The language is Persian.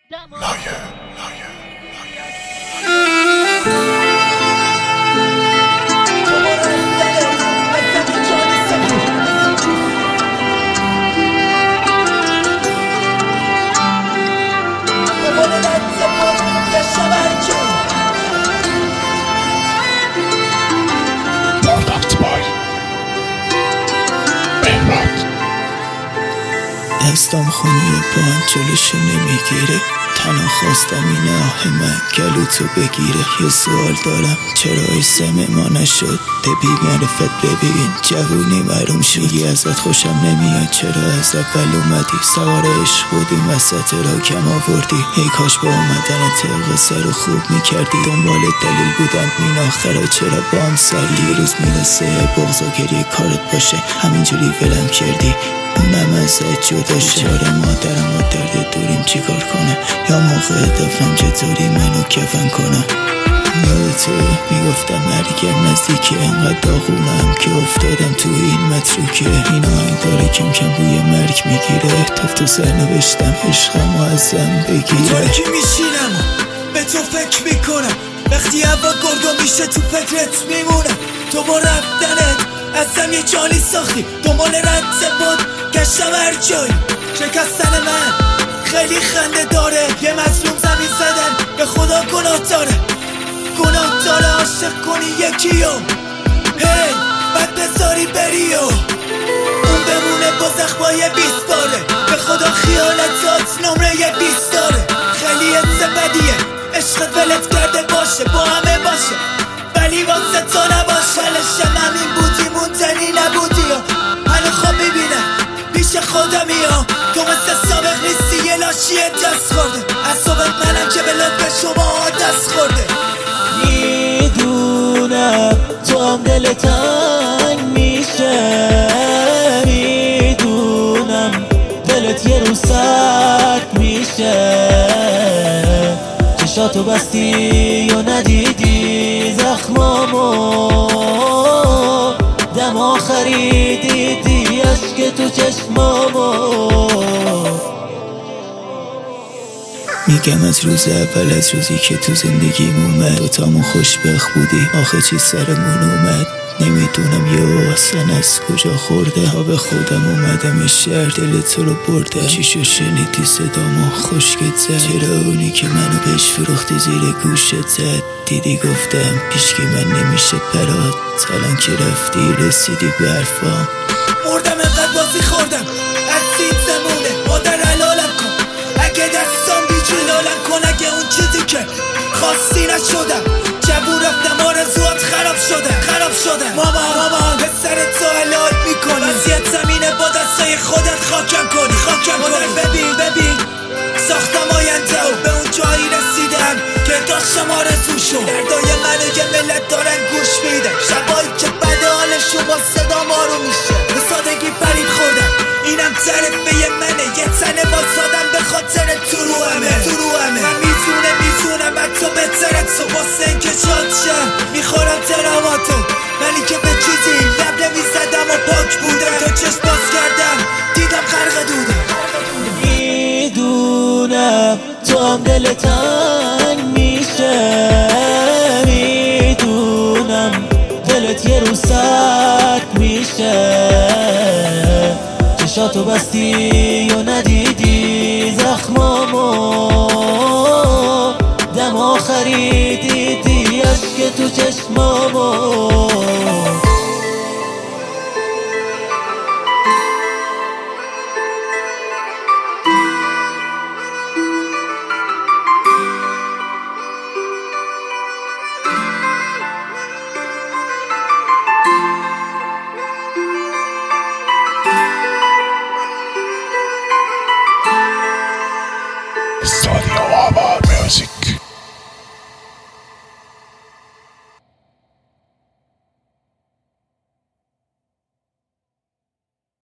لایه پروداکت بای بهراد. دستم خونی پاهم جلوشو نمیگیره، تنها خواستم این آه من گلو تو بگیره. یه سوال دارم، چرا اسم ما نشد؟ بی معرفت ببین جوونی معلوم شد. میگی ازت خوشم نمیاد، چرا از اول اومدی؟ سوار عشق بودیم وسط را کم آوردی. ای کاش با اومدن طبق سر خوب میکردی. دنبال دلیل بودم این آخرا چرا با هم سردی. روز میرسه بغض و گریه کارت باشه، همینجوری ولم کردی اونم ازت جدا شه. چاره مادرم و درد دوریم چیکار کنه؟ یا موقع دفنم چطوری منو کفن کنه؟ یادته میگفتم مرگم نزدیکه، انقدر داغونم که افتادم تو این متروکه. این آهنگ داره کم کم بوی مرگ میگیره، تو سر نوشتم عشقم و ازم بگیره. تو کی میشینم و به تو فکر میکنم، وقتی هوا گرگا میشه تو فکرت میمونم. تو با رفتنت ازم یه جانی ساختی، دنبال رد بود گشتم هر جایی. شکستن من خیلی خنده داره، یه مظلوم زمین زدن به خدا گناه داره. گناه داره عاشق کنی یکیو، هی بعد بذاری بریو، اون بمونه با زخمای 20 باره. به خدا خیالتات نمره 20 داره. خیلی بدیه عشقت ولت کرده باشه، با همه باشه ولی واسه تو نباشه. حالشم همین بودی موندنی نبودی، هنو خواب میبینم پیش خودمی ها. تو مثل سابق نیستی، یه لاشی دست خورده. از صبح منم که به لطف شما دست خورده. میدونم تو هم دل تنگ میشه، میدونم دلت یه روز سرد میشه. چشاتو بستی و ندیدی زخمامو، دم آخری دیدی عشق تو چشمامو. میگم از روز اول، از روزی که تو زندگیم اومد، دوتامون خوشبخت بودی، آخه چی سرمون اومد نمیدونم. یه اصلا از کجا خورده، ها به خودم اومدم این شهر دل تو رو برده. چیشو شنیدی صدامو خشکت زد؟ چرا اونی که منو بهش فروختی زیر گوشت زد؟ دیدی گفتم پیشکی من نمیشه برات، الان که رفتی رسیدی به حرفام. مردم انقدر بازی خوردم از سید زمونه، مادر حلالم کن اگه دستم بیجلالم کن. اگه اون چیزی که خواستی نشدم، جبون رفتم آرزوات خراب شدن. مامان به سر تو حلال میکنی، وضعیت زمینه با دستای خودت خاکم کنی. مادر ببین ساختم آینده و به اون جایی رسیدم که داشتم آرزو شد. دردای منو یه ملت دارن گوش میدن، شبایی که بد حالشون با صدام آروم میشه. به سادگی فریب خوردم، اینم تعرفه منه، یه تنه واسادم به خاطر تو رو همه. من میتونم حتی بهترت تو، واسه این که شاد شم میخورم تراماتو. ولی که به چیزی لب نمیزدم و پاک بودم. تا چشم باز کردم دیدم خرق دودم. میدونم تو هم دل تنگ میشه، میدونم دلت یه روز سرد میشه. چشاتو بستی و ندیدی زخمامو، دم آخری دیدی عشق تو چشمامو. استادیو آباد میوزیک.